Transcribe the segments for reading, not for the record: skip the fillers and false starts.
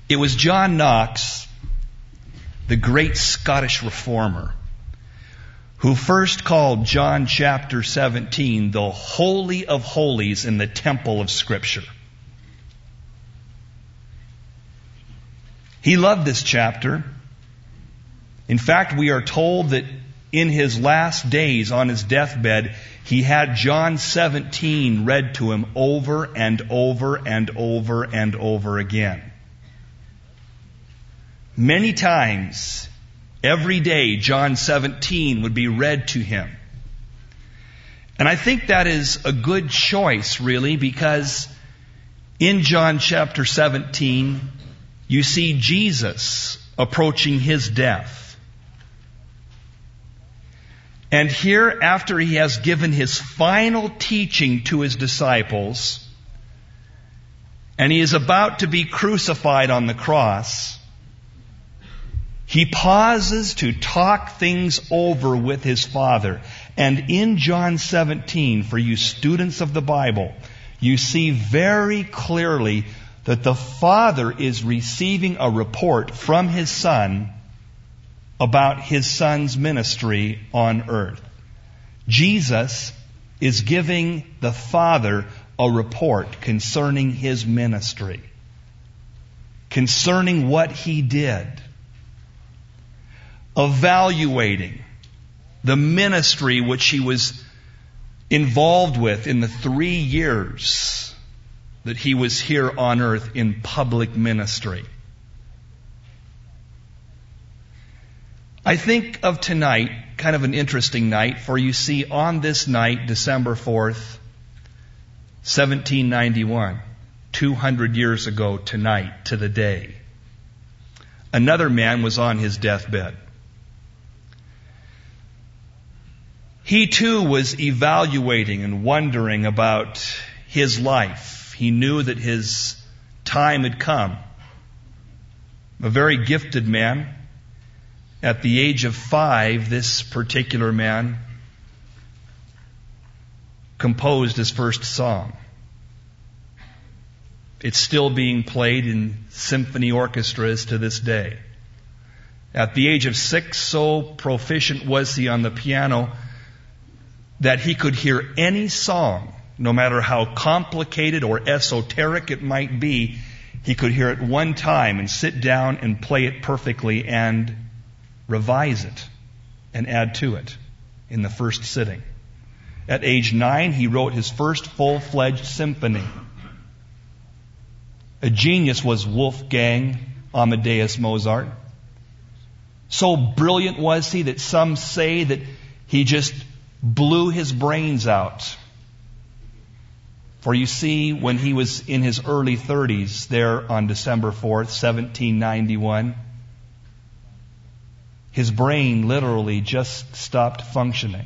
It was John Knox, the great Scottish reformer, who first called John chapter 17 the Holy of Holies in the temple of Scripture. He loved this chapter. In fact, we are told that in his last days on his deathbed, he had John 17 read to him over and over and over and over again. Many times, every day, John 17 would be read to him. And I think that is a good choice, really, because in John chapter 17, you see Jesus approaching his death. And here, after he has given his final teaching to his disciples, and he is about to be crucified on the cross, he pauses to talk things over with his Father. And in John 17, for you students of the Bible, you see very clearly that the Father is receiving a report from his Son about his Son's ministry on earth. Jesus is giving the Father a report concerning his ministry, concerning what he did, evaluating the ministry which he was involved with in the 3 years that he was here on earth in public ministry. I think of tonight, kind of an interesting night, for you see, on this night, December 4th, 1791, 200 years ago tonight, to the day, another man was on his deathbed. He too was evaluating and wondering about his life. He knew that his time had come. A very gifted man. At the age of 5, this particular man composed his first song. It's still being played in symphony orchestras to this day. At the age of 6, so proficient was he on the piano that he could hear any song, no matter how complicated or esoteric it might be, he could hear it one time and sit down and play it perfectly and revise it and add to it in the first sitting. At age 9, he wrote his first full-fledged symphony. A genius was Wolfgang Amadeus Mozart. So brilliant was he that some say that he just blew his brains out. For you see, when he was in his early 30s, there on December 4th, 1791, his brain literally just stopped functioning.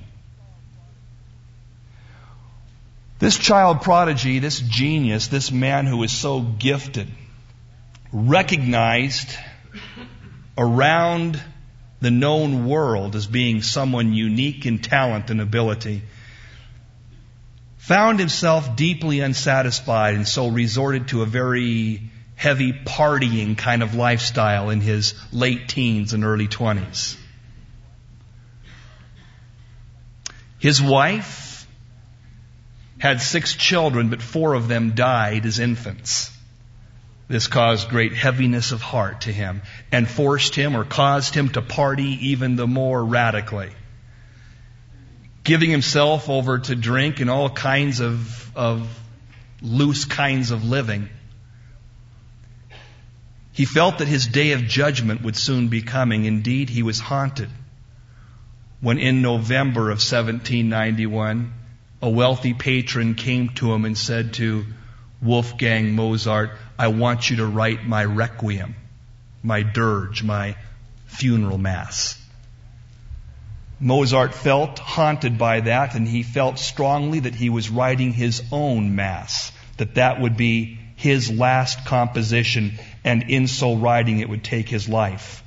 This child prodigy, this genius, this man who was so gifted, recognized around the known world as being someone unique in talent and ability, found himself deeply unsatisfied and so resorted to a very heavy partying kind of lifestyle in his late teens and early 20s. His wife had 6 children, but 4 of them died as infants. This caused great heaviness of heart to him and forced him or caused him to party even the more radically, giving himself over to drink and all kinds of loose kinds of living. He felt that his day of judgment would soon be coming. Indeed, he was haunted when in November of 1791, a wealthy patron came to him and said to Wolfgang Mozart, "I want you to write my requiem, my dirge, my funeral mass." Mozart felt haunted by that, and he felt strongly that he was writing his own mass, that would be his last composition, and in so writing it would take his life.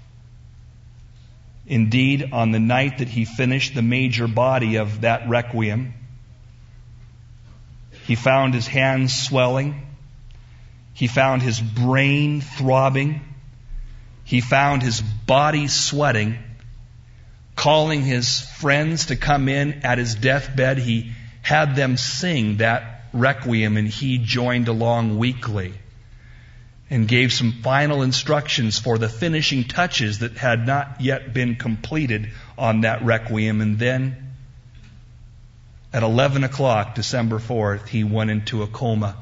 Indeed, on the night that he finished the major body of that requiem, he found his hands swelling. He found his brain throbbing. He found his body sweating. Calling his friends to come in at his deathbed, he had them sing that requiem, and he joined along weakly and gave some final instructions for the finishing touches that had not yet been completed on that requiem. And then at 11 o'clock, December 4th, he went into a coma.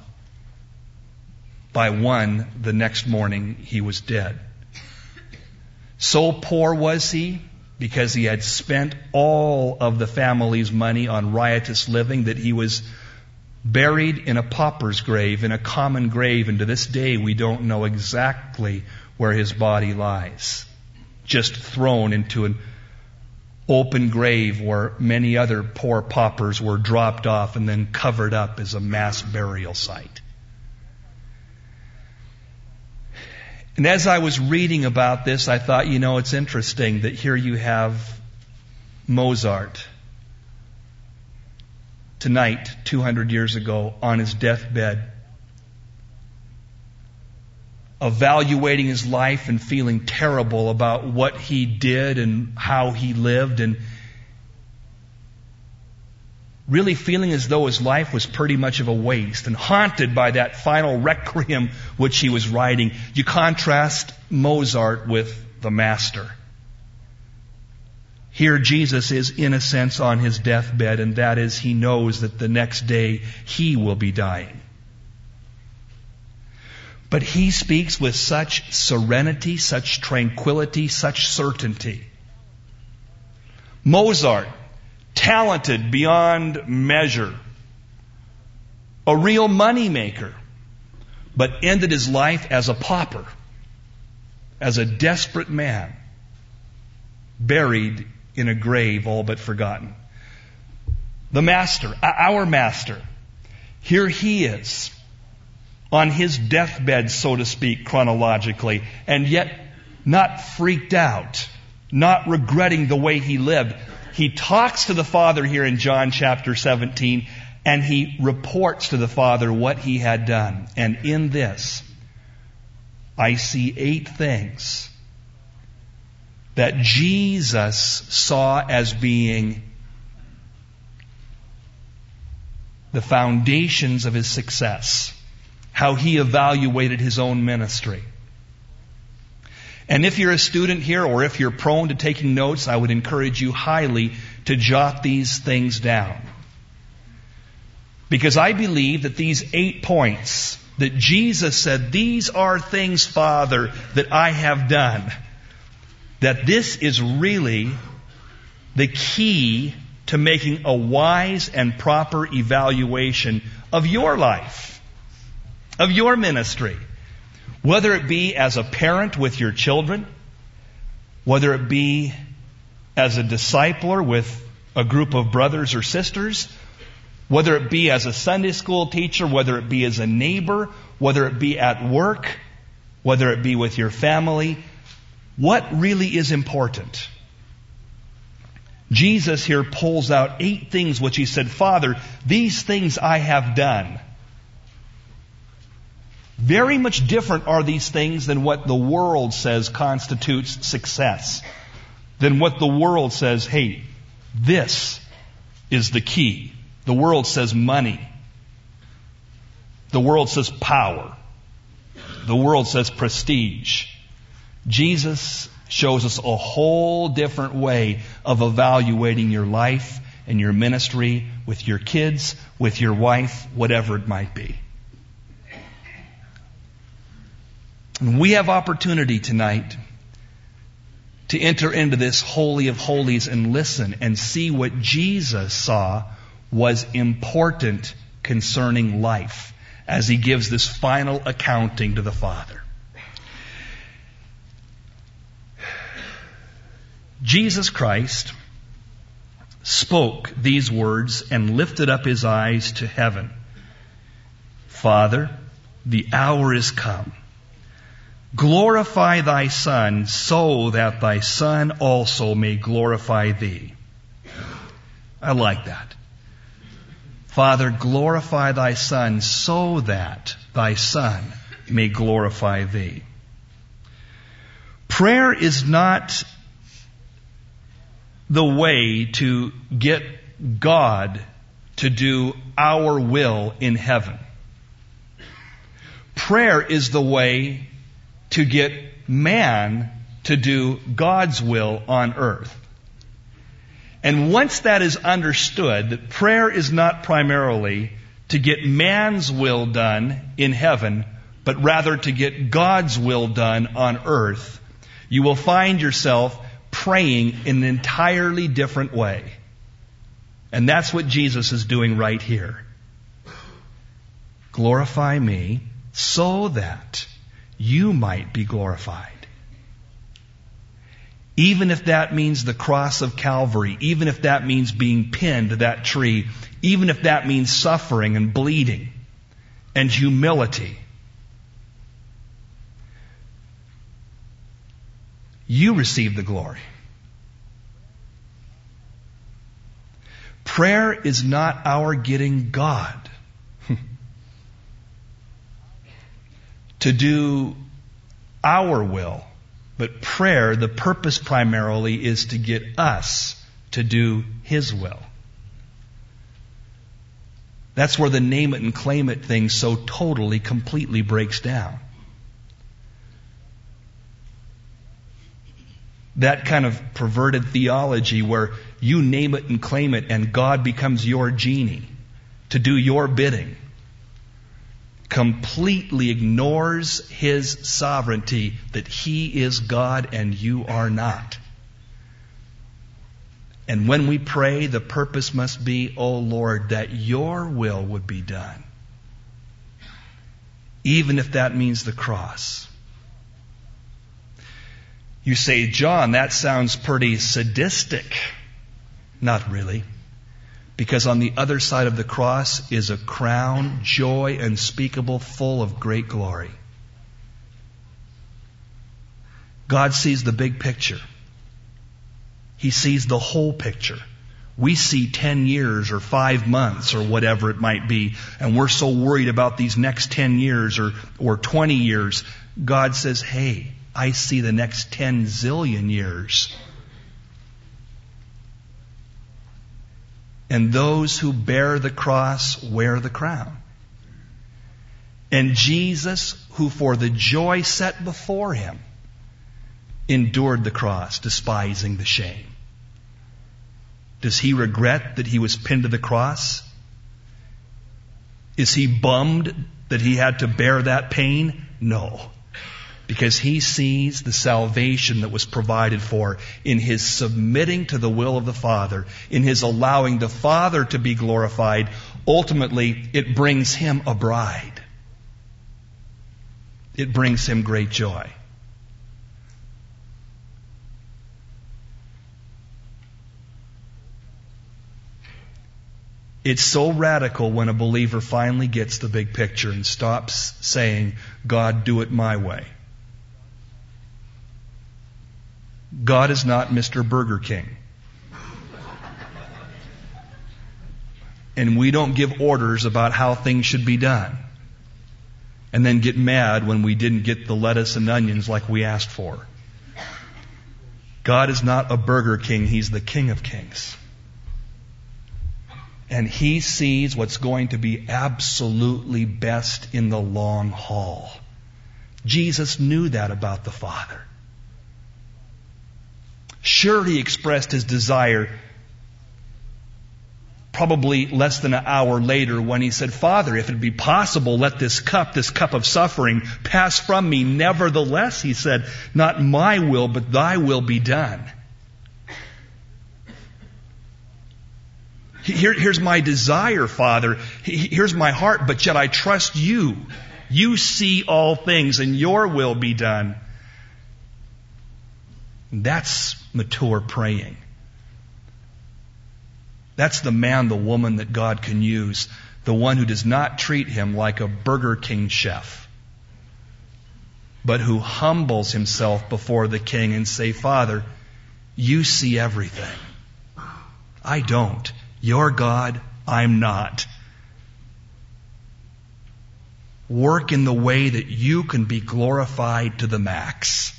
By 1, the next morning, he was dead. So poor was he, because he had spent all of the family's money on riotous living, that he was buried in a pauper's grave, in a common grave, and to this day we don't know exactly where his body lies. Just thrown into an open grave where many other poor paupers were dropped off and then covered up as a mass burial site. And as I was reading about this, I thought, it's interesting that here you have Mozart tonight, 200 years ago, on his deathbed, evaluating his life and feeling terrible about what he did and how he lived, and really feeling as though his life was pretty much of a waste, and haunted by that final requiem which he was writing. You contrast Mozart with the master. Here Jesus is, in a sense, on his deathbed, and that is, he knows that the next day he will be dying. But he speaks with such serenity, such tranquility, such certainty. Mozart, talented beyond measure, a real money maker, but ended his life as a pauper, as a desperate man, buried in a grave all but forgotten. The Master, our Master, here he is, on his deathbed, so to speak, chronologically, and yet not freaked out, not regretting the way he lived. He talks to the Father here in John chapter 17, and he reports to the Father what he had done. And in this, I see 8 things that Jesus saw as being the foundations of his success, how he evaluated his own ministry. And if you're a student here, or if you're prone to taking notes, I would encourage you highly to jot these things down. Because I believe that these 8 points that Jesus said, "These are things, Father, that I have done," that this is really the key to making a wise and proper evaluation of your life, of your ministry. Whether it be as a parent with your children, whether it be as a discipler with a group of brothers or sisters, whether it be as a Sunday school teacher, whether it be as a neighbor, whether it be at work, whether it be with your family, what really is important? Jesus here pulls out 8 things which he said, "Father, these things I have done." Very much different are these things than what the world says constitutes success. Than what the world says, hey, this is the key. The world says money. The world says power. The world says prestige. Jesus shows us a whole different way of evaluating your life and your ministry with your kids, with your wife, whatever it might be. And we have opportunity tonight to enter into this Holy of Holies and listen and see what Jesus saw was important concerning life as he gives this final accounting to the Father. Jesus Christ spoke these words and lifted up his eyes to heaven. "Father, the hour is come. Glorify thy Son, so that thy Son also may glorify thee." I like that. Father, glorify thy Son, so that thy Son may glorify thee. Prayer is not the way to get God to do our will in heaven. Prayer is the way to get man to do God's will on earth. And once that is understood, that prayer is not primarily to get man's will done in heaven, but rather to get God's will done on earth, you will find yourself praying in an entirely different way. And that's what Jesus is doing right here. Glorify me so that you might be glorified. Even if that means the cross of Calvary, even if that means being pinned to that tree, even if that means suffering and bleeding and humility, you receive the glory. Prayer is not our getting God to do our will, but prayer, the purpose primarily is to get us to do His will. That's where the name it and claim it thing so totally, completely breaks down. That kind of perverted theology where you name it and claim it and God becomes your genie to do your bidding completely ignores His sovereignty, that He is God and you are not. And when we pray, the purpose must be, O Lord, that your will would be done. Even if that means the cross. You say, John, that sounds pretty sadistic. Not really. Because on the other side of the cross is a crown, joy unspeakable, full of great glory. God sees the big picture. He sees the whole picture. We see 10 years or 5 months or whatever it might be, and we're so worried about these next 10 years or 20 years. God says, hey, I see the next 10 zillion years. And those who bear the cross wear the crown. And Jesus, who for the joy set before Him, endured the cross, despising the shame. Does He regret that He was pinned to the cross? Is He bummed that He had to bear that pain? No. Because He sees the salvation that was provided for in His submitting to the will of the Father, in His allowing the Father to be glorified. Ultimately, it brings Him a bride. It brings Him great joy. It's so radical when a believer finally gets the big picture and stops saying, God, do it my way. God is not Mr. Burger King. And we don't give orders about how things should be done. And then get mad when we didn't get the lettuce and onions like we asked for. God is not a Burger King. He's the King of Kings. And He sees what's going to be absolutely best in the long haul. Jesus knew that about the Father. Sure, He expressed His desire probably less than an hour later when He said, Father, if it be possible, let this cup of suffering pass from me. Nevertheless, He said, not my will, but thy will be done. Here's my desire, Father. Here's my heart, but yet I trust you. You see all things, and your will be done. That's mature praying. That's the man, the woman that God can use. The one who does not treat Him like a Burger King chef, but who humbles himself before the King and say, Father, you see everything. I don't. You're God, I'm not. work in the way that you can be glorified to the max.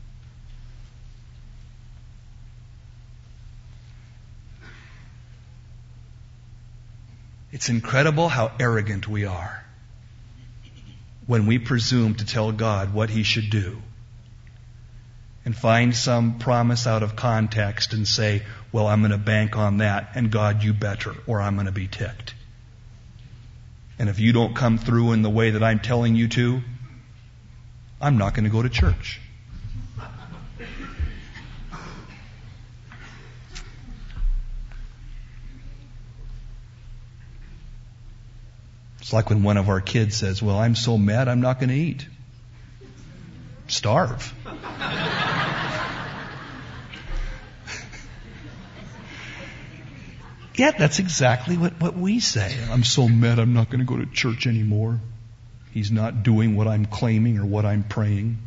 It's incredible how arrogant we are when we presume to tell God what He should do and find some promise out of context and say, well, I'm going to bank on that, and God, you better, or I'm going to be ticked. And if you don't come through in the way that I'm telling you to, I'm not going to go to church. It's like when one of our kids says, well, I'm so mad I'm not going to eat. Starve. Yeah, that's exactly what we say. I'm so mad I'm not going to go to church anymore. He's not doing what I'm claiming or what I'm praying.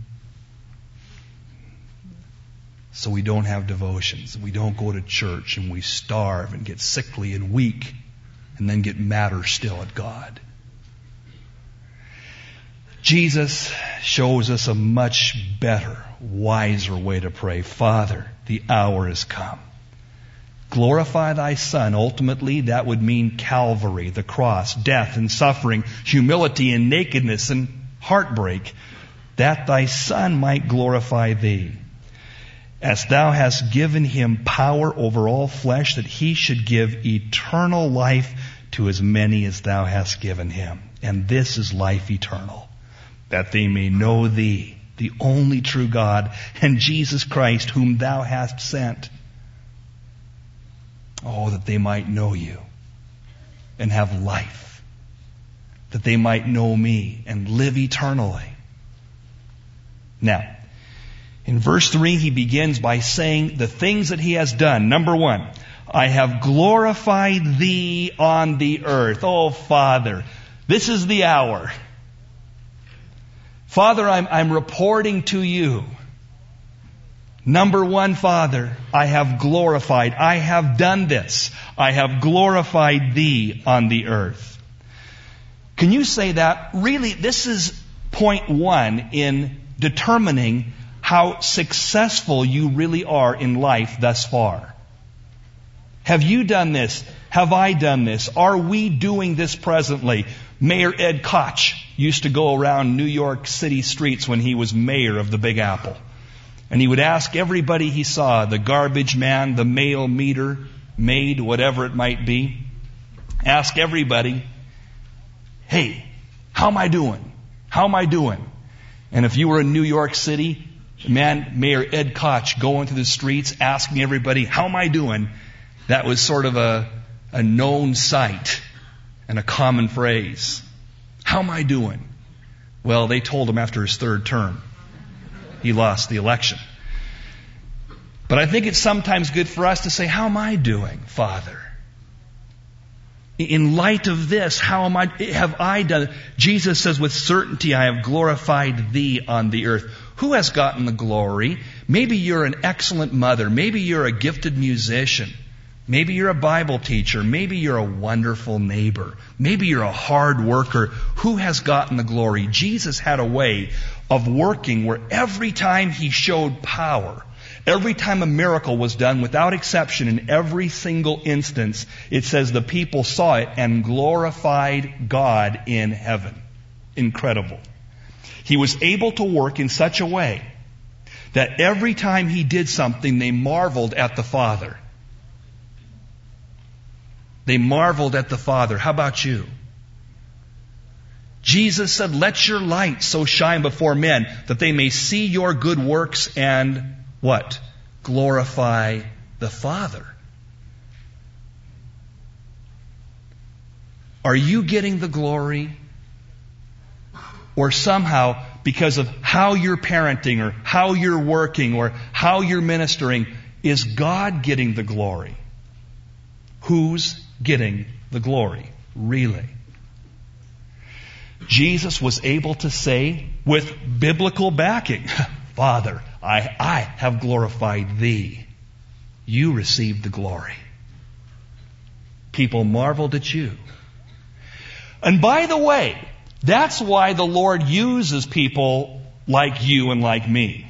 So we don't have devotions. We don't go to church, and we starve and get sickly and weak and then get madder still at God. Jesus shows us a much better, wiser way to pray. Father, the hour has come. Glorify thy Son. Ultimately, that would mean Calvary, the cross, death and suffering, humility and nakedness and heartbreak, that thy Son might glorify thee. As thou hast given him power over all flesh, that he should give eternal life to as many as thou hast given him. And this is life eternal, that they may know thee, the only true God, and Jesus Christ, whom thou hast sent. Oh, that they might know you and have life, that they might know me and live eternally. Now, in verse 3, he begins by saying the things that he has done. Number 1, I have glorified thee on the earth. Oh, Father, this is the hour. Father, I'm reporting to you. Number 1, Father, I have glorified. I have done this. I have glorified thee on the earth. Can you say that? Really, this is point 1 in determining how successful you really are in life thus far. Have you done this? Have I done this? Are we doing this presently? Mayor Ed Koch used to go around New York City streets when he was mayor of the Big Apple. And he would ask everybody he saw, the garbage man, the mail meter, maid, whatever it might be, ask everybody, hey, how am I doing? How am I doing? And if you were in New York City, Mayor Ed Koch going through the streets asking everybody, how am I doing? That was sort of a known sight and a common phrase. How am I doing? Well, they told him after his 3rd term. He lost the election. But I think it's sometimes good for us to say, how am I doing, Father? In light of this, have I done it? Jesus says, with certainty I have glorified thee on the earth. Who has gotten the glory? Maybe you're an excellent mother. Maybe you're a gifted musician. Maybe you're a Bible teacher. Maybe you're a wonderful neighbor. Maybe you're a hard worker. Who has gotten the glory? Jesus had a way of working where every time he showed power, every time a miracle was done, without exception, in every single instance, it says the people saw it and glorified God in heaven. Incredible. He was able to work in such a way that every time he did something, they marveled at the Father. They marveled at the Father. How about you? Jesus said, let your light so shine before men that they may see your good works and what? Glorify the Father. Are you getting the glory? Or somehow, because of how you're parenting or how you're working or how you're ministering, is God getting the glory? Who's getting the glory? Really? Jesus was able to say with biblical backing, Father, I have glorified thee. You received the glory. People marveled at you. And by the way, That's why the Lord uses people like you and like me.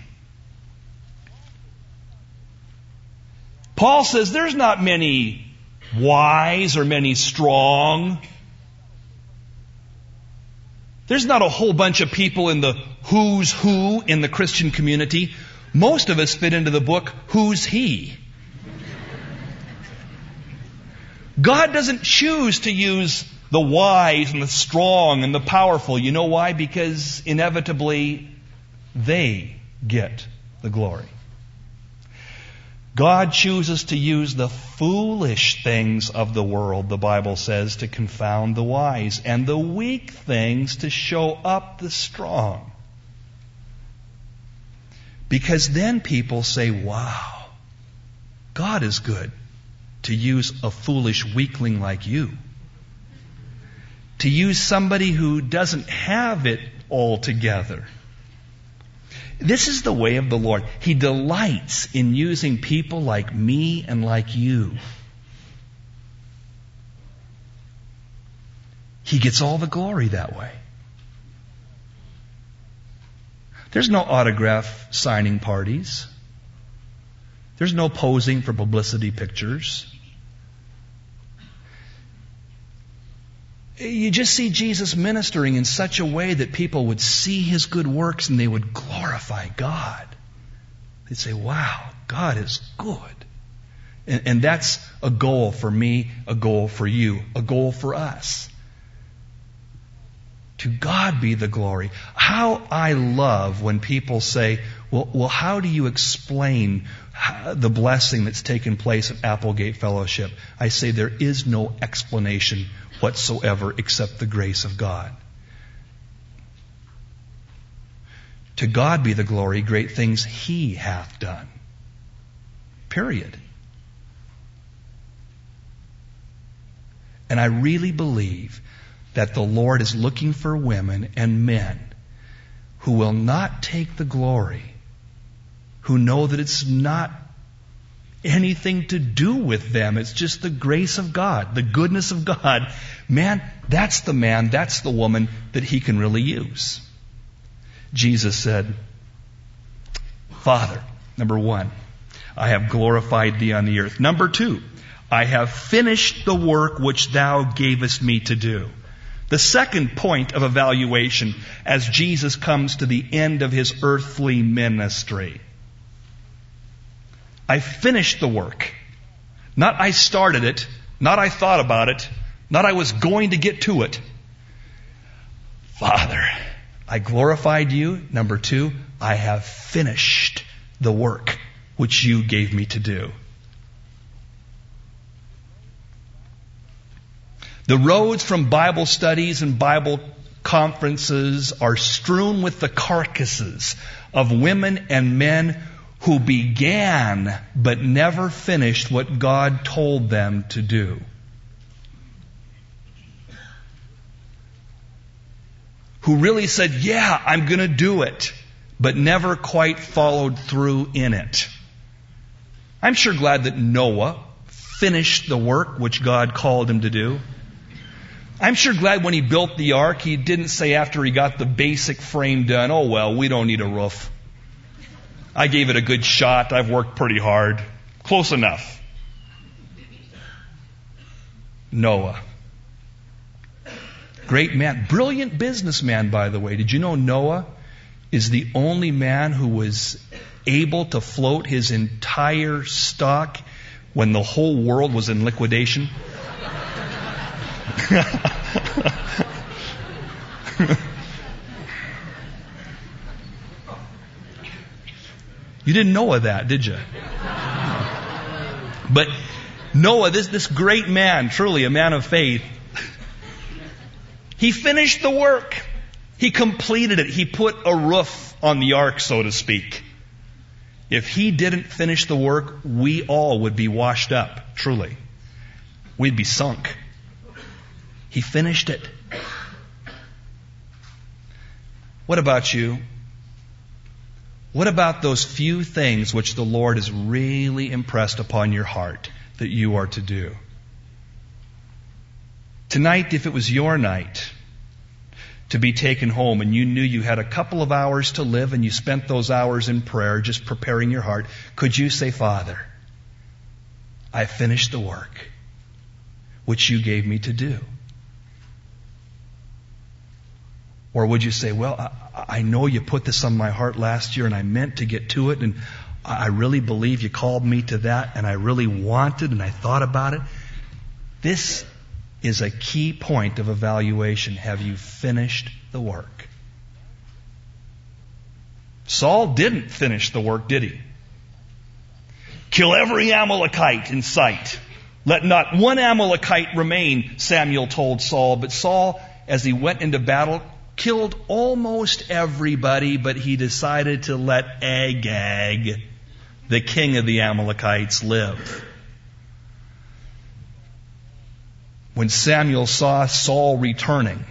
Paul says there's not many wise or many strong. There's not a whole bunch of people in the who's who in the Christian community. Most of us fit into the book, Who's He? God doesn't choose to use the wise and the strong and the powerful. You know why? Because inevitably they get the glory. God chooses to use the foolish things of the world, the Bible says, to confound the wise, and the weak things to show up the strong. Because then people say, wow, God is good to use a foolish weakling like you. To use somebody who doesn't have it all together. This is the way of the Lord. He delights in using people like me and like you. He gets all the glory that way. There's no autograph signing parties. There's no posing for publicity pictures. You just see Jesus ministering in such a way that people would see His good works and they would glorify God. They'd say, wow, God is good. And that's a goal for me, a goal for you, a goal for us. To God be the glory. How I love when people say, well, how do you explain the blessing that's taken place at Applegate Fellowship? I say there is no explanation whatsoever except the grace of God. To God be the glory, great things He hath done. Period. And I really believe that the Lord is looking for women and men who will not take the glory, who know that it's not anything to do with them. It's just the grace of God, the goodness of God. Man, that's the woman that He can really use. Jesus said, Father, number one, I have glorified Thee on the earth. Number two, I have finished the work which Thou gavest me to do. The second point of evaluation as Jesus comes to the end of His earthly ministry. I finished the work. Not I started it, not I thought about it, not I was going to get to it. Father, I glorified You. Number two, I have finished the work which You gave me to do. The roads from Bible studies and Bible conferences are strewn with the carcasses of women and men who began but never finished what God told them to do. Who really said, yeah, I'm going to do it, but never quite followed through in it. I'm sure glad that Noah finished the work which God called him to do. I'm sure glad when he built the ark, he didn't say after he got the basic frame done, oh well, we don't need a roof. I gave it a good shot. I've worked pretty hard. Close enough. Noah. Great man. Brilliant businessman, by the way. Did you know Noah is the only man who was able to float his entire stock when the whole world was in liquidation? You didn't know of that, did you? But Noah, this great man, truly a man of faith, he finished the work. He completed it. He put a roof on the ark, so to speak. If he didn't finish the work, we all would be washed up, truly. We'd be sunk. He finished it. What about you? What about those few things which the Lord has really impressed upon your heart that you are to do? Tonight, if it was your night, to be taken home and you knew you had a couple of hours to live and you spent those hours in prayer just preparing your heart, could you say, Father, I finished the work which you gave me to do? Or would you say, well, I know you put this on my heart last year and I meant to get to it and I really believe you called me to that and I really wanted and I thought about it. This is a key point of evaluation. Have you finished the work? Saul didn't finish the work, did he? Kill every Amalekite in sight. Let not one Amalekite remain, Samuel told Saul. But Saul, as he went into battle, killed almost everybody, but he decided to let Agag, the king of the Amalekites, live. When Samuel saw Saul returning,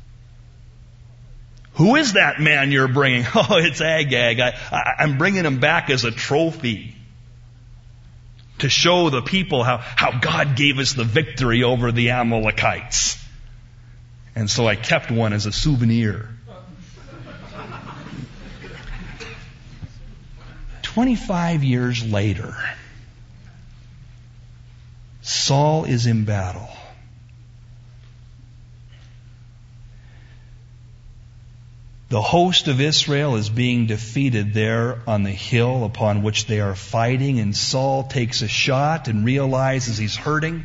who is that man you're bringing? Oh, it's Agag. I'm bringing him back as a trophy to show the people how God gave us the victory over the Amalekites. And so I kept one as a souvenir. 25 years later, Saul is in battle. The host of Israel is being defeated there on the hill upon which they are fighting, and Saul takes a shot and realizes he's hurting.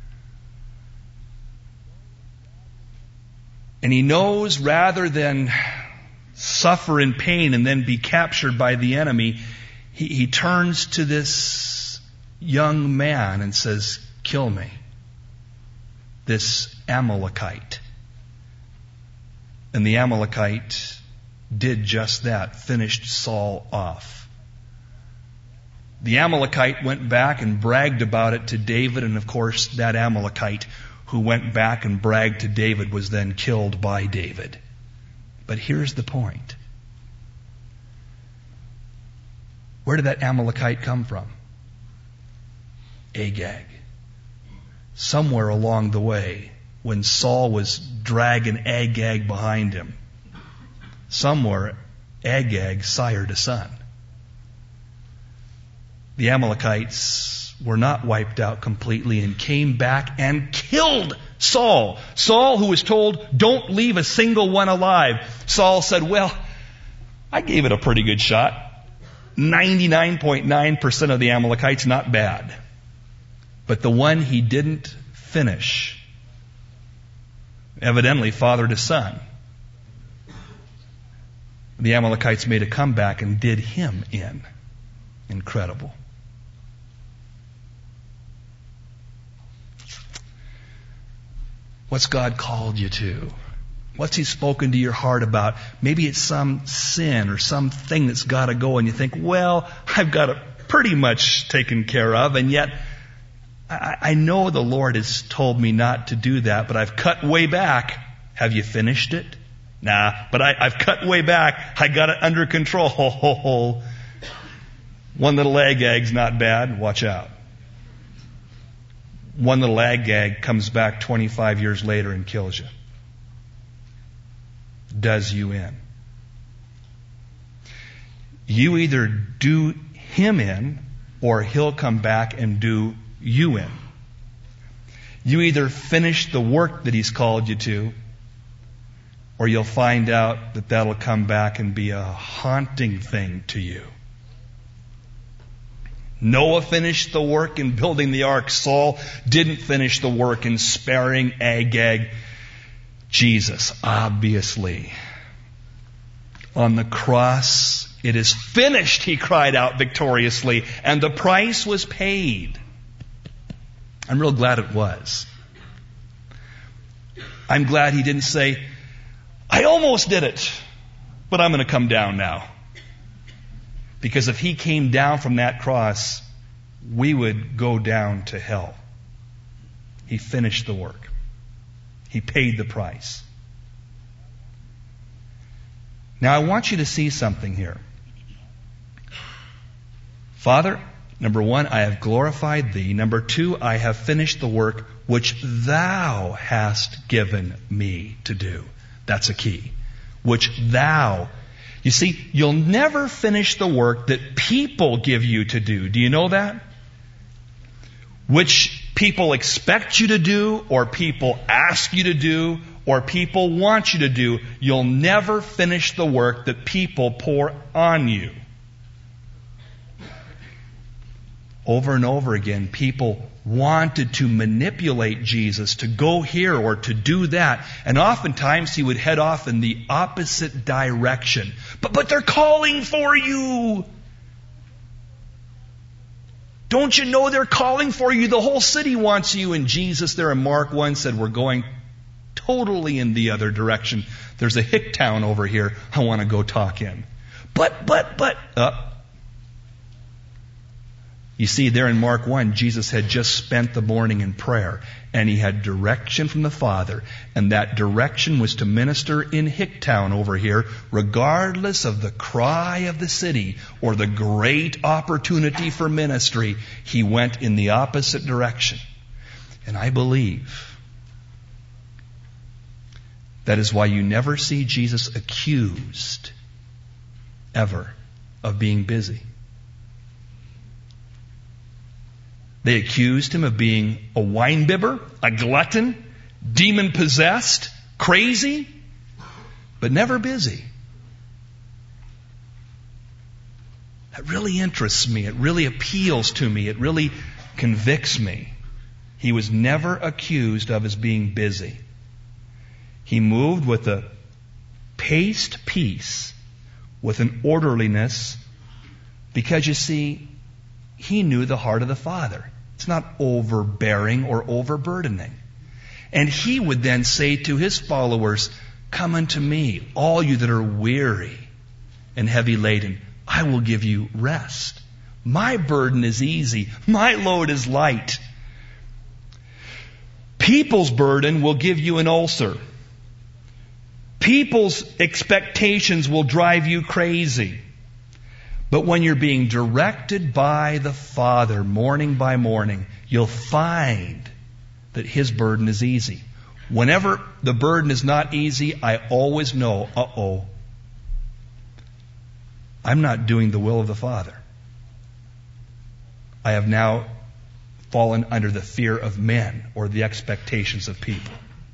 And he knows rather than suffer in pain and then be captured by the enemy, he turns to this young man and says, kill me, this Amalekite. And the Amalekite did just that, finished Saul off. The Amalekite went back and bragged about it to David, and of course that Amalekite who went back and bragged to David was then killed by David. But here's the point. Where did that Amalekite come from? Agag. Somewhere along the way, when Saul was dragging Agag behind him, somewhere Agag sired a son. The Amalekites were not wiped out completely and came back and killed Saul. Saul, who was told, don't leave a single one alive. Saul said, well, I gave it a pretty good shot. 99.9% of the Amalekites, not bad. But the one he didn't finish, evidently father to son, the Amalekites made a comeback and did him in. Incredible. What's God called you to? What's He spoken to your heart about? Maybe it's some sin or something that's got to go and you think, well, I've got it pretty much taken care of, and yet I know the Lord has told me not to do that, but I've cut way back. Have you finished it? Nah, but I've cut way back. I got it under control. One little Agag's not bad. Watch out. One little Agag comes back 25 years later and kills you. Does you in. You either do him in, or he'll come back and do you in. You either finish the work that He's called you to, or you'll find out that that'll come back and be a haunting thing to you. Noah finished the work in building the ark. Saul didn't finish the work in sparing Agag. Jesus, obviously, on the cross, it is finished, He cried out victoriously, and the price was paid. I'm real glad it was. I'm glad He didn't say, I almost did it, but I'm going to come down now. Because if He came down from that cross, we would go down to hell. He finished the work. He paid the price. Now I want you to see something here. Father, number one, I have glorified Thee. Number two, I have finished the work which Thou hast given me to do. That's a key. Which thou. You see, you'll never finish the work that people give you to do. Do you know that? Which people expect you to do, or people ask you to do, or people want you to do. You'll never finish the work that people pour on you. Over and over again, people wanted to manipulate Jesus to go here or to do that. And oftentimes he would head off in the opposite direction. But they're calling for you. Don't you know they're calling for you? The whole city wants you. And Jesus there in Mark 1 said, we're going totally in the other direction. There's a hick town over here I want to go talk in. You see, there in Mark 1, Jesus had just spent the morning in prayer, and he had direction from the Father, and that direction was to minister in Hicktown over here, regardless of the cry of the city or the great opportunity for ministry. He went in the opposite direction. And I believe that is why you never see Jesus accused, ever, of being busy. They accused him of being a winebibber, a glutton, demon-possessed, crazy, but never busy. That really interests me. It really appeals to me. It really convicts me. He was never accused of as being busy. He moved with a paced peace, with an orderliness, because you see, he knew the heart of the Father. It's not overbearing or overburdening. And he would then say to his followers, come unto me, all you that are weary and heavy laden. I will give you rest. My burden is easy. My load is light. People's burden will give you an ulcer. People's expectations will drive you crazy. But when you're being directed by the Father morning by morning, you'll find that his burden is easy. Whenever the burden is not easy, I always know, I'm not doing the will of the Father. I have now fallen under the fear of men or the expectations of people.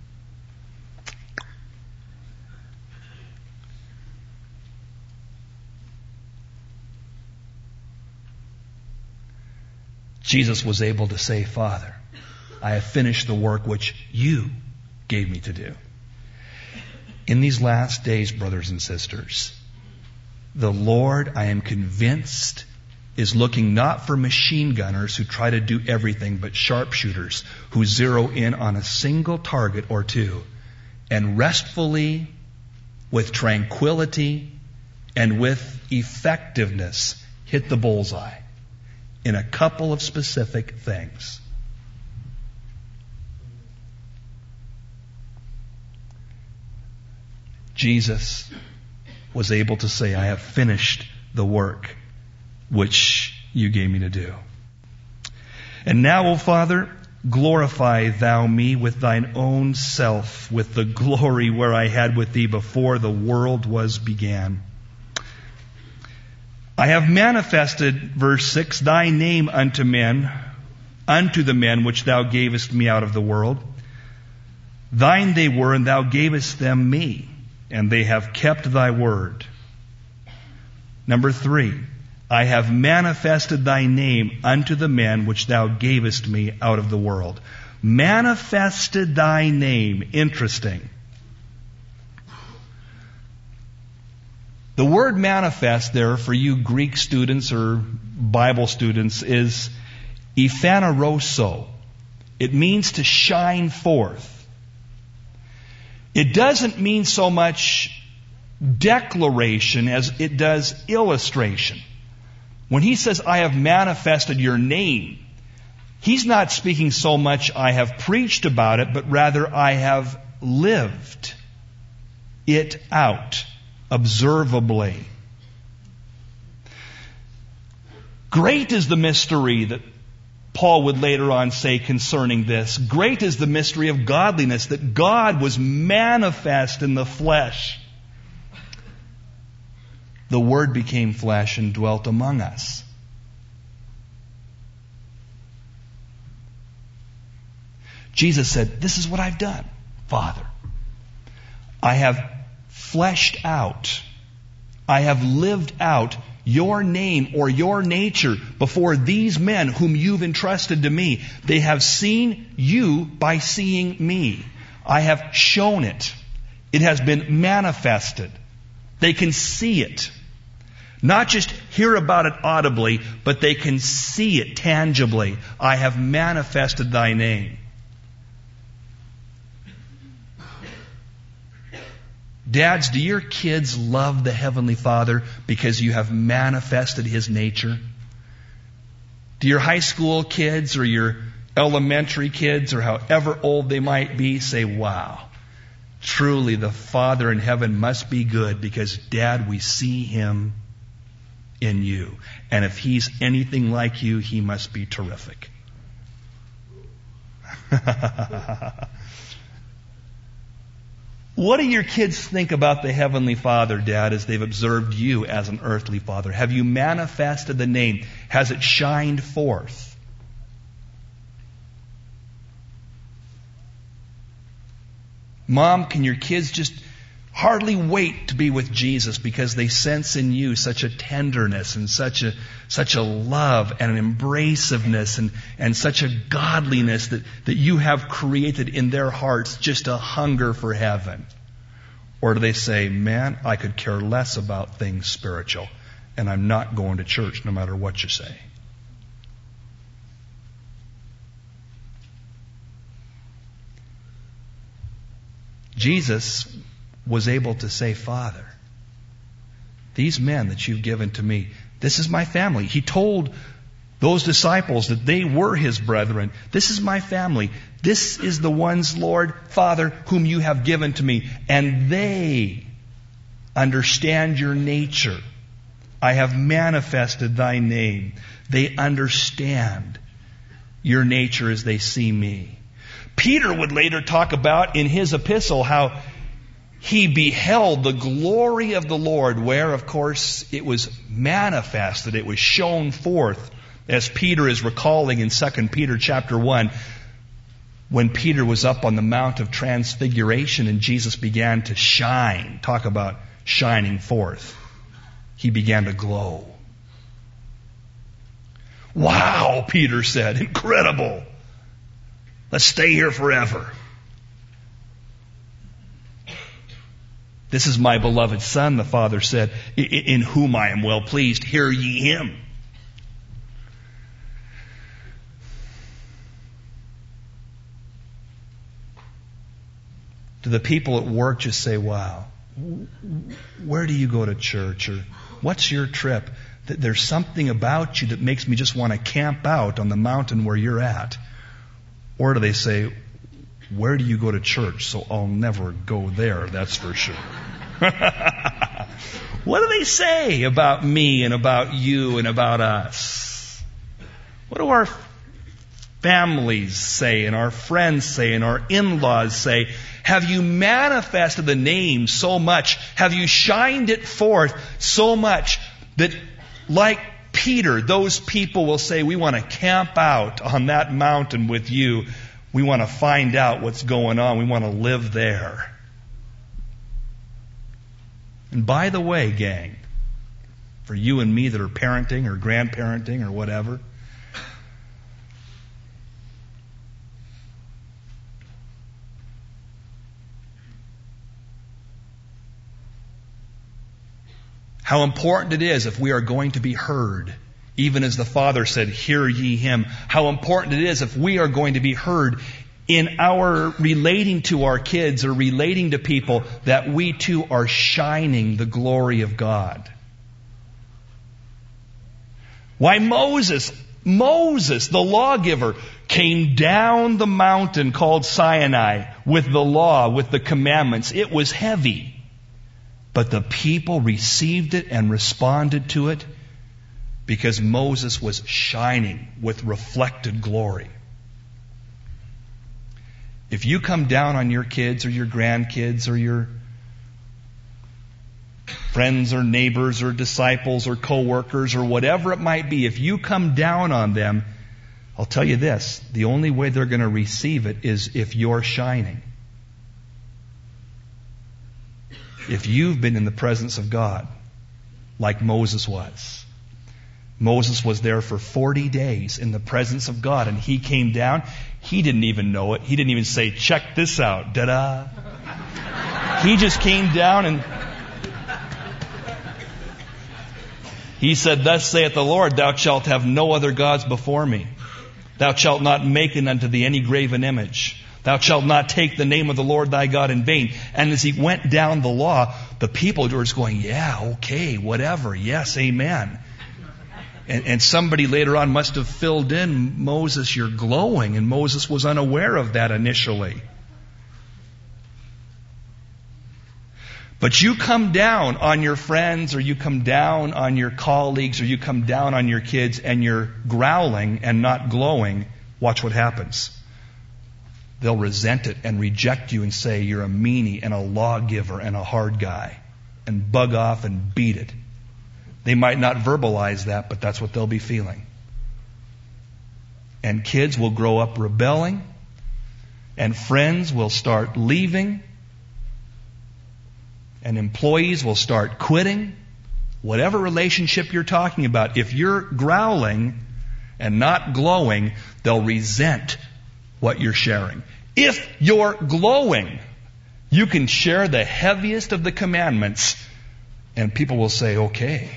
Jesus was able to say, Father, I have finished the work which you gave me to do. In these last days, brothers and sisters, the Lord, I am convinced, is looking not for machine gunners who try to do everything, but sharpshooters who zero in on a single target or two and restfully, with tranquility, and with effectiveness hit the bullseye in a couple of specific things. Jesus was able to say, I have finished the work which you gave me to do. And now, O Father, glorify thou me with thine own self, with the glory where I had with thee before the world was began. I have manifested, verse 6, thy name unto the men which thou gavest me out of the world. Thine they were, and thou gavest them me, and they have kept thy word. Number 3, I have manifested thy name unto the men which thou gavest me out of the world. Manifested thy name. Interesting. The word manifest there for you Greek students or Bible students is ephaneroso. It means to shine forth. It doesn't mean so much declaration as it does illustration. When he says, I have manifested your name, he's not speaking so much I have preached about it, but rather I have lived it out. Observably. Great is the mystery that Paul would later on say concerning this, great is the mystery of godliness, that God was manifest in the flesh. The Word became flesh and dwelt among us. Jesus said, this is what I've done, Father. I have fleshed out, I have lived out your name or your nature before these men whom you've entrusted to me. They have seen you by seeing me. I have shown it. It has been manifested. They can see it. Not just hear about it audibly, but they can see it tangibly. I have manifested thy name. Dads, do your kids love the Heavenly Father because you have manifested His nature? Do your high school kids or your elementary kids or however old they might be say, wow, truly the Father in heaven must be good because, Dad, we see Him in you. And if He's anything like you, He must be terrific. What do your kids think about the Heavenly Father, Dad, as they've observed you as an earthly father? Have you manifested the name? Has it shined forth? Mom, can your kids just hardly wait to be with Jesus because they sense in you such a tenderness and such a love and an embraciveness and such a godliness that you have created in their hearts, just a hunger for heaven? Or do they say, man, I could care less about things spiritual and I'm not going to church no matter what you say? Jesus was able to say, Father, these men that you've given to me, this is my family. He told those disciples that they were His brethren. This is my family. This is the ones, Lord, Father, whom you have given to me. And they understand your nature. I have manifested thy name. They understand your nature as they see me. Peter would later talk about in his epistle how he beheld the glory of the Lord, where, of course, it was manifested, it was shown forth, as Peter is recalling in 2 Peter chapter 1, when Peter was up on the Mount of Transfiguration and Jesus began to shine. Talk about shining forth. He began to glow. Wow, Peter said, incredible. Let's stay here forever. This is my beloved Son, the Father said, in whom I am well pleased. Hear ye Him. Do the people at work just say, wow, where do you go to church? Or what's your trip? There's something about you that makes me just want to camp out on the mountain where you're at. Or do they say, where do you go to church? So I'll never go there, that's for sure. What do they say about me and about you and about us? What do our families say and our friends say and our in-laws say? Have you manifested the name so much? Have you shined it forth so much that, like Peter, those people will say, we want to camp out on that mountain with you. We want to find out what's going on. We want to live there. And by the way, gang, for you and me that are parenting or grandparenting or whatever, how important it is if we are going to be heard, even as the Father said, hear ye Him. How important it is if we are going to be heard in our relating to our kids or relating to people, that we too are shining the glory of God. Why, Moses, the lawgiver, came down the mountain called Sinai with the law, with the commandments. It was heavy. But the people received it and responded to it because Moses was shining with reflected glory. If you come down on your kids or your grandkids or your friends or neighbors or disciples or co-workers or whatever it might be, if you come down on them, I'll tell you this, the only way they're going to receive it is if you're shining. If you've been in the presence of God, like Moses was. Moses was there for 40 days in the presence of God, and he came down. He didn't even know it. He didn't even say, check this out. Da-da. He just came down and he said, thus saith the Lord, thou shalt have no other gods before me. Thou shalt not make unto thee any graven image. Thou shalt not take the name of the Lord thy God in vain. And as he went down the law, the people were just going, yeah, okay, whatever. Yes, amen. And somebody later on must have filled in, Moses, you're glowing. And Moses was unaware of that initially. But you come down on your friends, or you come down on your colleagues, or you come down on your kids, and you're growling and not glowing, watch what happens. They'll resent it and reject you and say you're a meanie and a lawgiver and a hard guy, and bug off and beat it. They might not verbalize that, but that's what they'll be feeling. And kids will grow up rebelling, and friends will start leaving, and employees will start quitting. Whatever relationship you're talking about, if you're growling and not glowing, they'll resent what you're sharing. If you're glowing, you can share the heaviest of the commandments, and people will say, okay.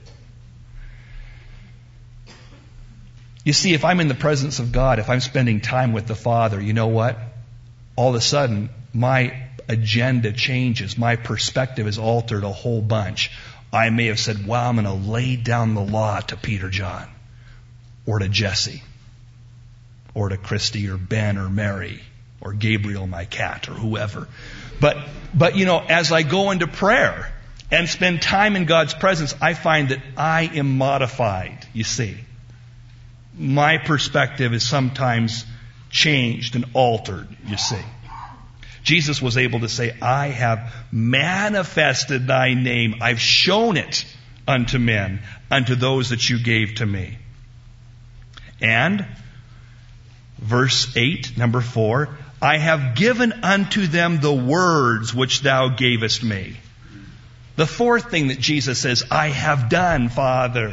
You see, if I'm in the presence of God, if I'm spending time with the Father, you know what? All of a sudden, my agenda changes. My perspective is altered a whole bunch. I may have said, wow, I'm going to lay down the law to Peter John, or to Jesse, or to Christy, or Ben, or Mary, or Gabriel, my cat, or whoever. But you know, as I go into prayer and spend time in God's presence, I find that I am modified, you see. My perspective is sometimes changed and altered, you see. Jesus was able to say, I have manifested thy name. I've shown it unto men, unto those that you gave to me. And, verse 8, number 4, I have given unto them the words which thou gavest me. The fourth thing that Jesus says, I have done, Father.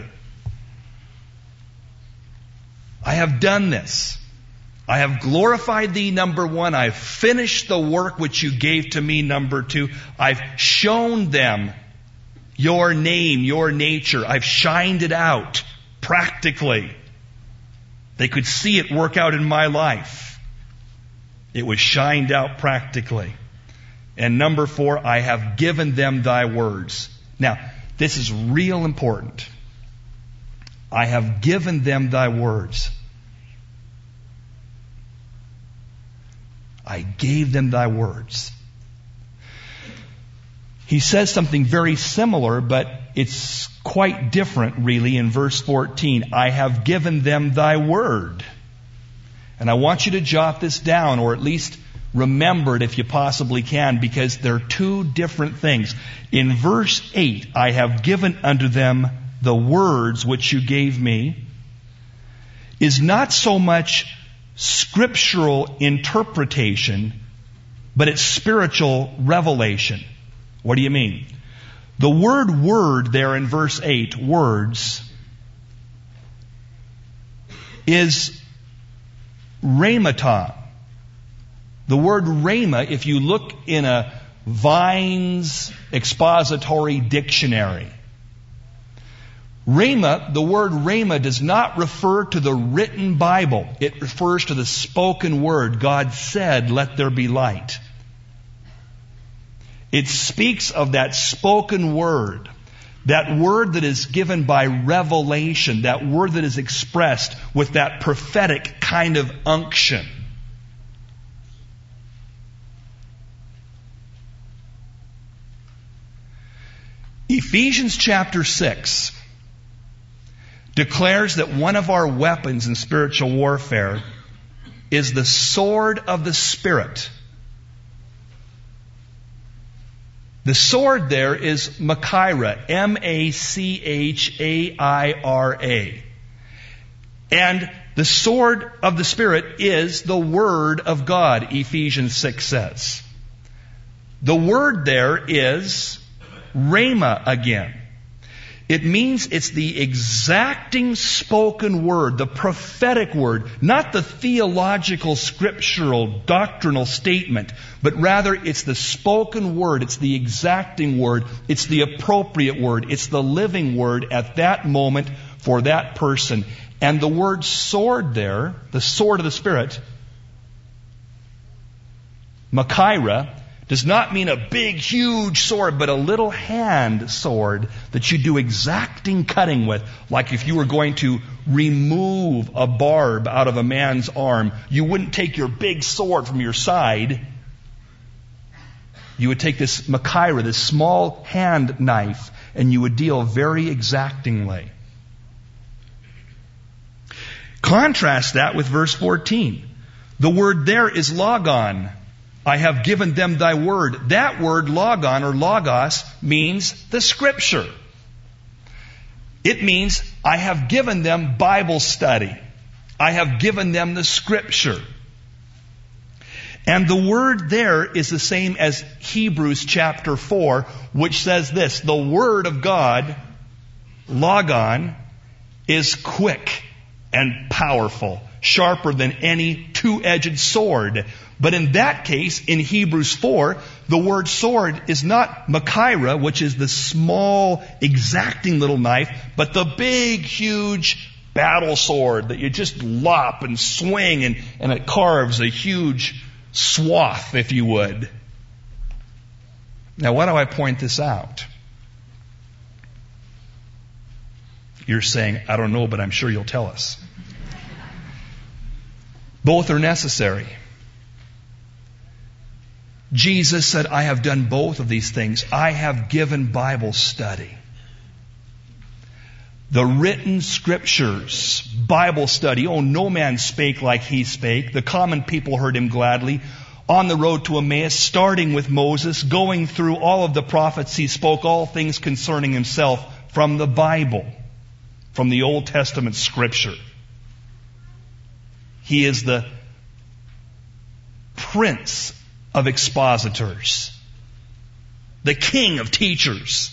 I have done this. I have glorified thee, number 1. I've finished the work which you gave to me, number 2. I've shown them your name, your nature. I've shined it out practically. They could see it work out in my life. It was shined out practically. And number 4, I have given them thy words. Now, this is real important. I have given them thy words. I gave them thy words. He says something very similar, but it's quite different really in verse 14. I have given them thy word. And I want you to jot this down, or at least remember it if you possibly can, because they're two different things. In verse 8, I have given unto them the words which you gave me, is not so much scriptural interpretation, but it's spiritual revelation. What do you mean? The word there in verse 8, words, is rhematon. The word rhema, if you look in a Vine's expository dictionary, rhema, the word rhema does not refer to the written Bible. It refers to the spoken word. God said, let there be light. It speaks of that spoken word, that word that is given by revelation, that word that is expressed with that prophetic kind of unction. Ephesians chapter 6 declares that one of our weapons in spiritual warfare is the sword of the Spirit. The sword there is Machaira, M-A-C-H-A-I-R-A. And the sword of the Spirit is the Word of God, Ephesians 6 says. The word there is rhema again. It means it's the exacting spoken word, the prophetic word, not the theological, scriptural, doctrinal statement, but rather it's the spoken word, it's the exacting word, it's the appropriate word, it's the living word at that moment for that person. And the word sword there, the sword of the Spirit, Machaira, does not mean a big, huge sword, but a little hand sword that you do exacting cutting with. Like if you were going to remove a barb out of a man's arm, you wouldn't take your big sword from your side. You would take this Machaira, this small hand knife, and you would deal very exactingly. Contrast that with verse 14. The word there is logon. I have given them thy word. That word, logon or logos, means the Scripture. It means I have given them Bible study. I have given them the Scripture. And the word there is the same as Hebrews chapter 4, which says this: the Word of God, logon, is quick and powerful, sharper than any two-edged sword. But in that case, in Hebrews 4, the word sword is not Machaira, which is the small, exacting little knife, but the big, huge battle sword that you just lop and swing and it carves a huge swath, if you would. Now, why do I point this out? You're saying, I don't know, but I'm sure you'll tell us. Both are necessary. Jesus said, I have done both of these things. I have given Bible study. The written scriptures, Bible study. Oh, no man spake like he spake. The common people heard him gladly. On the road to Emmaus, starting with Moses, going through all of the prophets, he spoke all things concerning himself from the Bible, from the Old Testament scripture. He is the Prince of expositors, the King of teachers.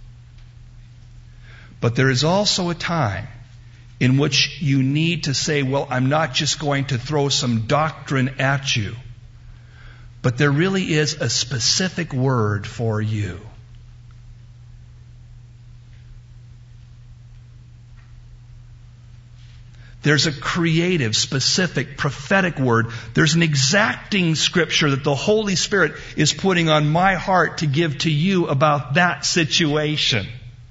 But there is also a time in which you need to say, well, I'm not just going to throw some doctrine at you, but there really is a specific word for you. There's a creative, specific, prophetic word. There's an exacting scripture that the Holy Spirit is putting on my heart to give to you about that situation.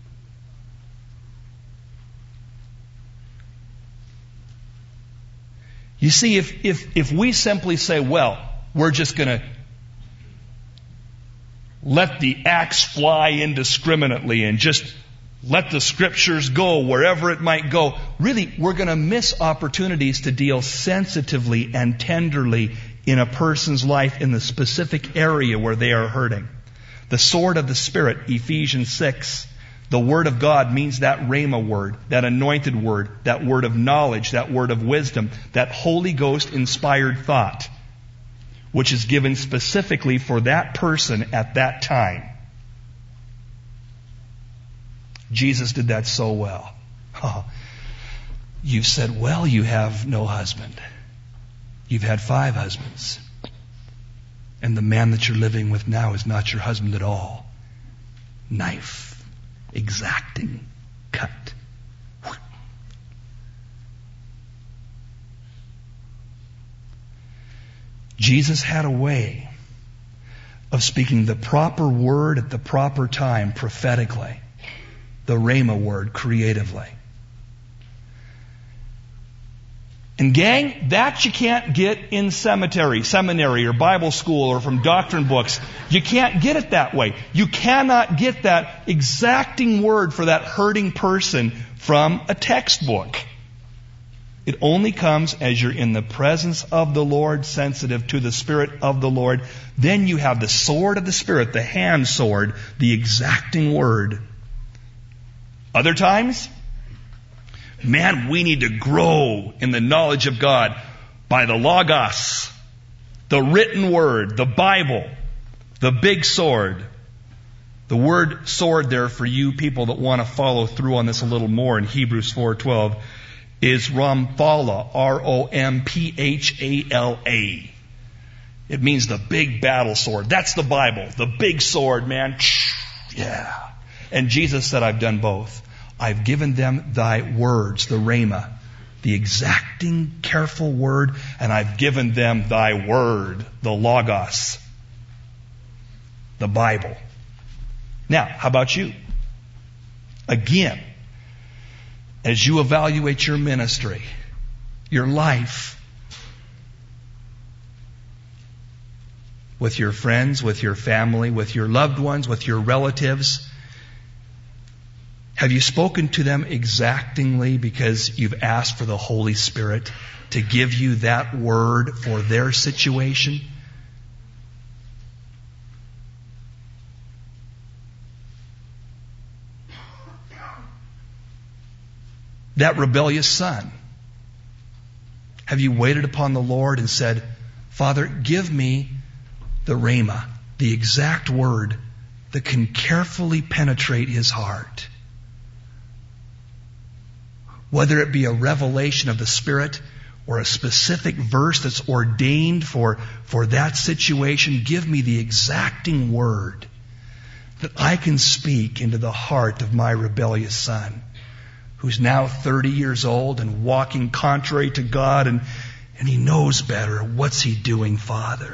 You see, if we simply say, well, we're just going to let the axe fly indiscriminately and just let the scriptures go wherever it might go, really, we're going to miss opportunities to deal sensitively and tenderly in a person's life in the specific area where they are hurting. The sword of the Spirit, Ephesians 6, the Word of God means that rhema word, that anointed word, that word of knowledge, that word of wisdom, that Holy Ghost inspired thought, which is given specifically for that person at that time. Jesus did that so well. Oh, you've said, well, you have no husband. You've had 5 husbands. And the man that you're living with now is not your husband at all. Knife. Exacting. Cut. Jesus had a way of speaking the proper word at the proper time prophetically. The rhema word creatively. And gang, that you can't get in seminary or Bible school or from doctrine books. You can't get it that way. You cannot get that exacting word for that hurting person from a textbook. It only comes as you're in the presence of the Lord, sensitive to the Spirit of the Lord. Then you have the sword of the Spirit, the hand sword, the exacting word. Other times, man, we need to grow in the knowledge of God by the Logos, the written word, the Bible, the big sword. The word sword there for you people that want to follow through on this a little more in Hebrews 4:12 is Ramphala, R-O-M-P-H-A-L-A. It means the big battle sword. That's the Bible, the big sword, man. Yeah. And Jesus said, I've done both. I've given them thy words, the Rhema, the exacting, careful word, and I've given them thy word, the Logos, the Bible. Now, how about you? Again, as you evaluate your ministry, your life, with your friends, with your family, with your loved ones, with your relatives, have you spoken to them exactingly because you've asked for the Holy Spirit to give you that word for their situation? That rebellious son, have you waited upon the Lord and said, Father, give me the Rhema, the exact word that can carefully penetrate his heart? Whether it be a revelation of the Spirit or a specific verse that's ordained for that situation, give me the exacting word that I can speak into the heart of my rebellious son, who's now 30 years old and walking contrary to God, and he knows better. What's he doing, Father?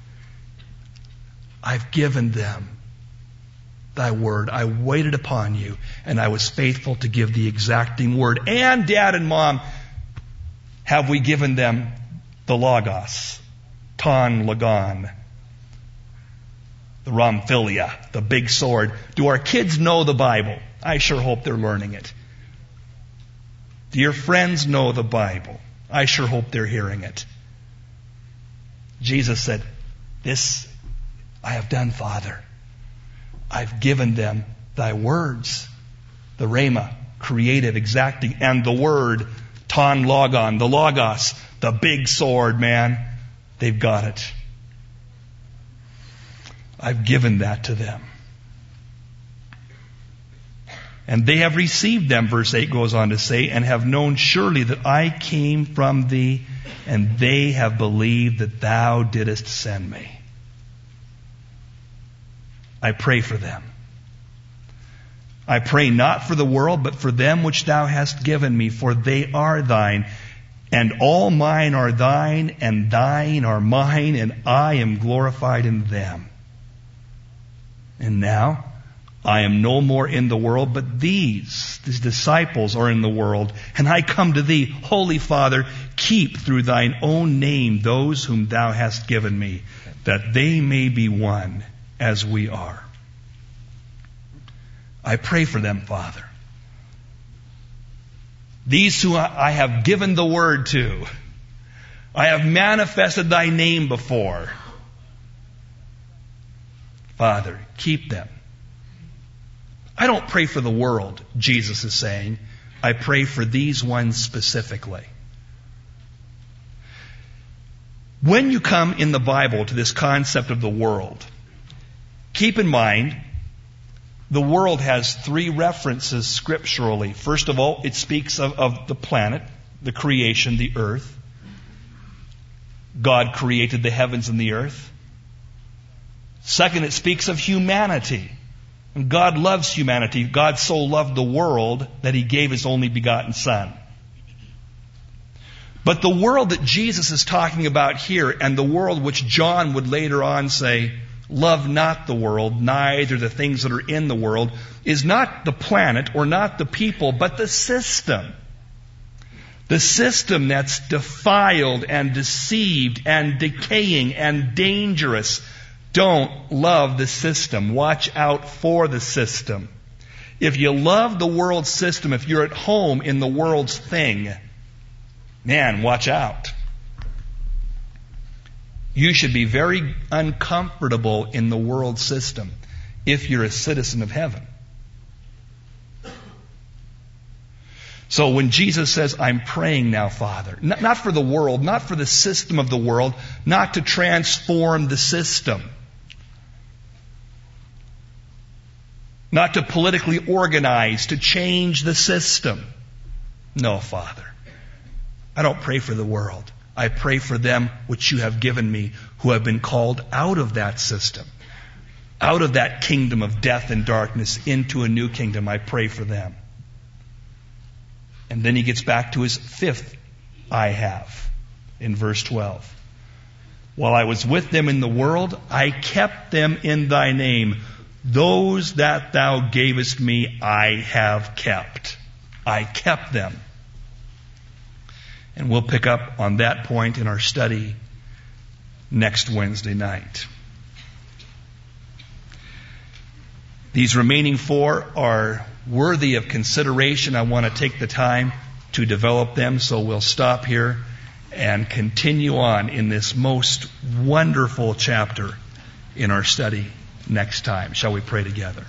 I've given them thy word. I waited upon you, and I was faithful to give the exacting word. And Dad and Mom, have we given them the Logos, Ton Logon, the Ramphilia, the big sword? Do our kids know the Bible? I sure hope they're learning it. Do your friends know the Bible? I sure hope they're hearing it. Jesus said, this I have done, Father. I've given them thy words, the Rhema, creative, exacting, and the word, Ton Logon, the Logos, the big sword, man. They've got it. I've given that to them. And they have received them, verse 8 goes on to say, and have known surely that I came from thee, and they have believed that thou didst send me. I pray for them. I pray not for the world, but for them which thou hast given me, for they are thine, and all mine are thine, and thine are mine, and I am glorified in them. And now, I am no more in the world, but these disciples are in the world, and I come to thee, Holy Father, keep through thine own name those whom thou hast given me, that they may be one as we are. I pray for them, Father. These who I have given the word to, I have manifested thy name before. Father, keep them. I don't pray for the world, Jesus is saying. I pray for these ones specifically. When you come in the Bible to this concept of the world, keep in mind, the world has three references scripturally. First of all, it speaks of the planet, the creation, the earth. God created the heavens and the earth. Second, it speaks of humanity. And God loves humanity. God so loved the world that He gave His only begotten Son. But the world that Jesus is talking about here, and the world which John would later on say, love not the world, neither the things that are in the world, is not the planet or not the people, but the system. The system that's defiled and deceived and decaying and dangerous. Don't love the system. Watch out for the system. If you love the world's system, if you're at home in the world's thing, man, watch out. You should be very uncomfortable in the world system if you're a citizen of heaven. So when Jesus says, I'm praying now, Father, not for the world, not for the system of the world, not to transform the system, not to politically organize, to change the system. No, Father. I don't pray for the world. I pray for them which you have given me, who have been called out of that system, out of that kingdom of death and darkness into a new kingdom. I pray for them. And then he gets back to his fifth I have in verse 12. While I was with them in the world, I kept them in thy name. Those that thou gavest me, I have kept. I kept them. And we'll pick up on that point in our study next Wednesday night. These remaining four are worthy of consideration. I want to take the time to develop them, so we'll stop here and continue on in this most wonderful chapter in our study next time. Shall we pray together?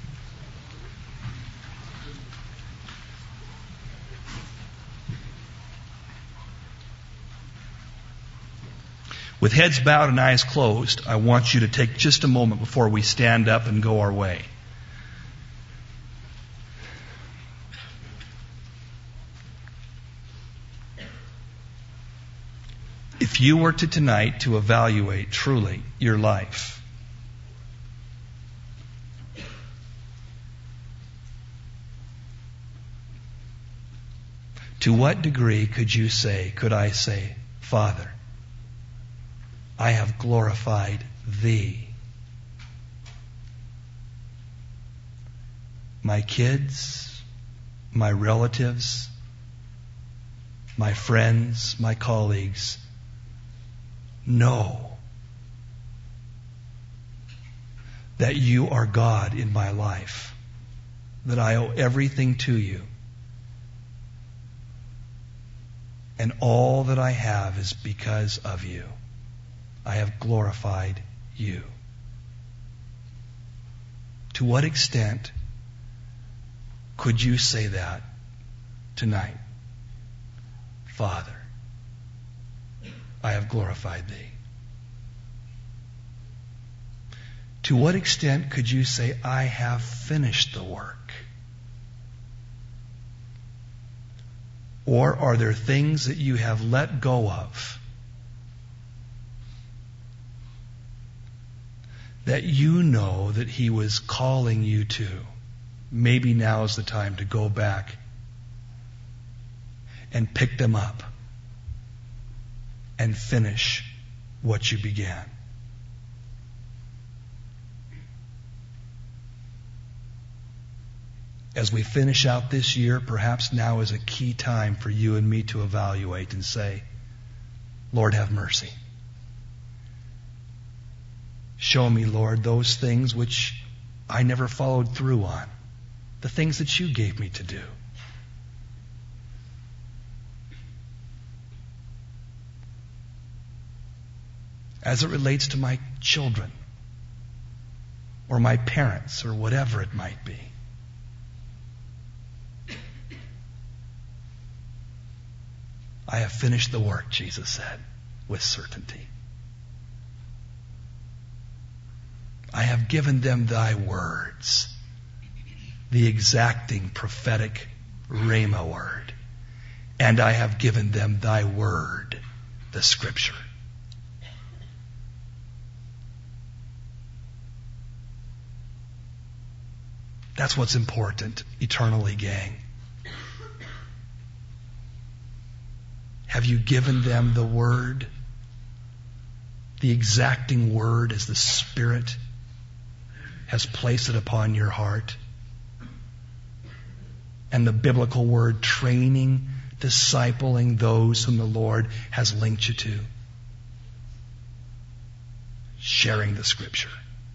With heads bowed and eyes closed, I want you to take just a moment before we stand up and go our way. If you were to tonight to evaluate truly your life, to what degree could I say, Father, I have glorified Thee? My kids, my relatives, my friends, my colleagues, know that you are God in my life, that I owe everything to you, and all that I have is because of you. I have glorified you. To what extent could you say that tonight? Father, I have glorified Thee. To what extent could you say, I have finished the work? Or are there things that you have let go of that you know that He was calling you to? Maybe now is the time to go back and pick them up and finish what you began. As we finish out this year, perhaps now is a key time for you and me to evaluate and say, Lord, have mercy. Show me, Lord, those things which I never followed through on, the things that you gave me to do. As it relates to my children or my parents or whatever it might be. I have finished the work, Jesus said, with certainty. I have given them thy words, the exacting prophetic Rhema word, and I have given them thy word, the Scripture. That's what's important eternally, gang. Have you given them the word, the exacting word as the Spirit has placed it upon your heart? And the biblical word training discipling those whom the Lord has linked you to. Sharing the Scripture.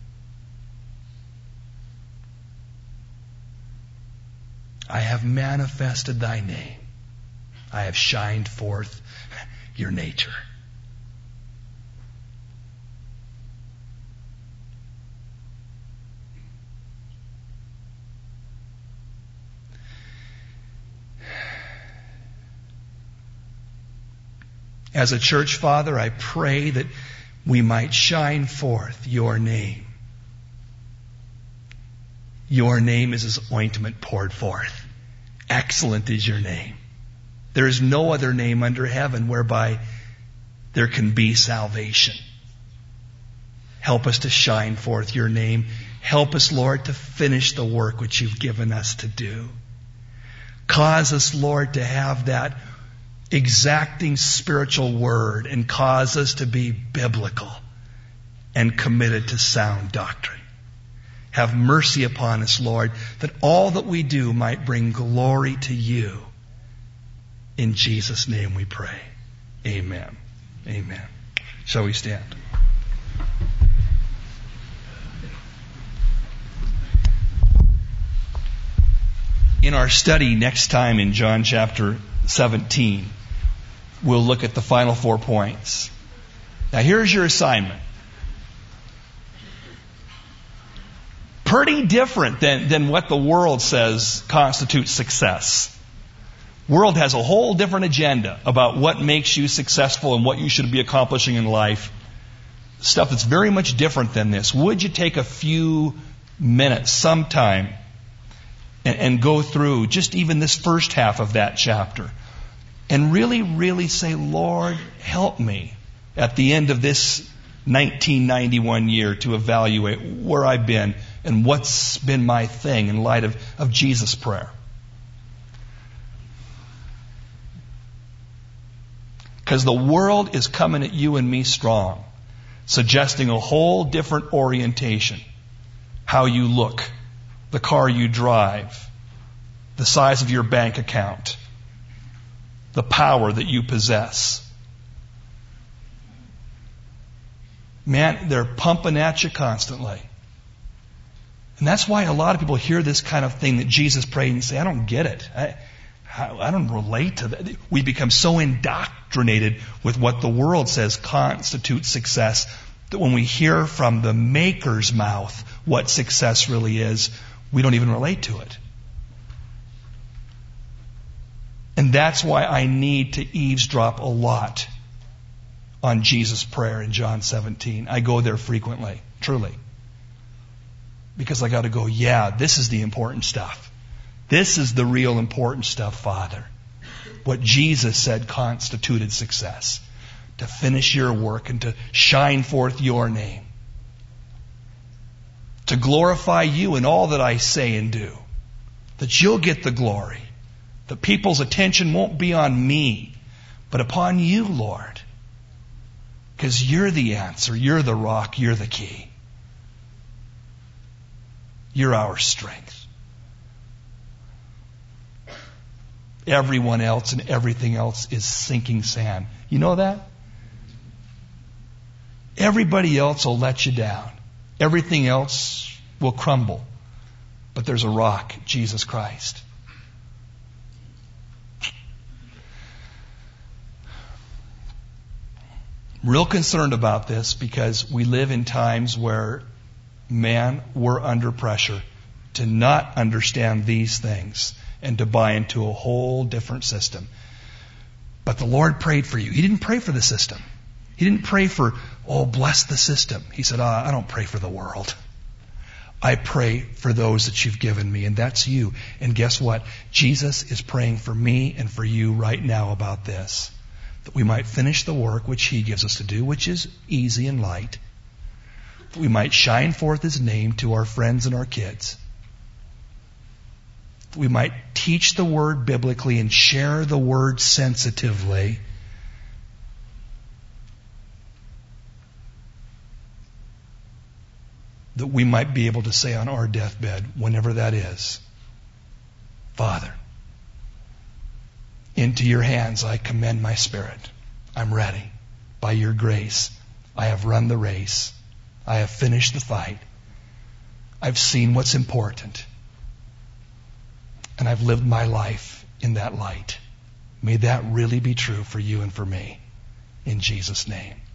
I have manifested thy name. I have shined forth your nature. As a church father, I pray that we might shine forth your name. Your name is as ointment poured forth. Excellent is your name. There is no other name under heaven whereby there can be salvation. Help us to shine forth your name. Help us, Lord, to finish the work which you've given us to do. Cause us, Lord, to have that exacting spiritual word and cause us to be biblical and committed to sound doctrine. Have mercy upon us, Lord, that all that we do might bring glory to you. In Jesus' name we pray. Amen. Amen. Shall we stand? In our study next time in John chapter 17, we'll look at the final 4 points. Now here's your assignment. Pretty different than what the world says constitutes success. World has a whole different agenda about what makes you successful and what you should be accomplishing in life. Stuff that's very much different than this. Would you take a few minutes sometime and go through just even this first half of that chapter and really, really say, Lord, help me at the end of this 1991 year to evaluate where I've been and what's been my thing in light of Jesus' prayer. Because the world is coming at you and me strong, suggesting a whole different orientation. How you look, the car you drive, the size of your bank account, the power that you possess. Man, they're pumping at you constantly. And that's why a lot of people hear this kind of thing that Jesus prayed and say, I don't get it. I don't relate to that. We become so indoctrinated with what the world says constitutes success that when we hear from the Maker's mouth what success really is, we don't even relate to it. And that's why I need to eavesdrop a lot on Jesus' prayer in John 17. I go there frequently, truly. Because I got to go, yeah, this is the important stuff. This is the real important stuff, Father. What Jesus said constituted success. To finish your work and to shine forth your name. To glorify you in all that I say and do. That you'll get the glory. That people's attention won't be on me, but upon you, Lord. Because you're the answer. You're the rock. You're the key. You're our strength. Everyone else and everything else is sinking sand. You know that? Everybody else will let you down. Everything else will crumble. But there's a rock, Jesus Christ. I'm real concerned about this because we live in times where, man, we're under pressure to not understand these things and to buy into a whole different system. But the Lord prayed for you. He didn't pray for the system. He didn't pray for, oh, bless the system. He said, I don't pray for the world. I pray for those that you've given me, and that's you. And guess what? Jesus is praying for me and for you right now about this. That we might finish the work which He gives us to do, which is easy and light. That we might shine forth His name to our friends and our kids. That we might teach the Word biblically and share the Word sensitively. That we might be able to say on our deathbed, whenever that is, Father, Into your hands I commend my spirit. I'm ready. By your grace, I have run the race. I have finished the fight. I've seen what's important. And I've lived my life in that light. May that really be true for you and for me. In Jesus' name.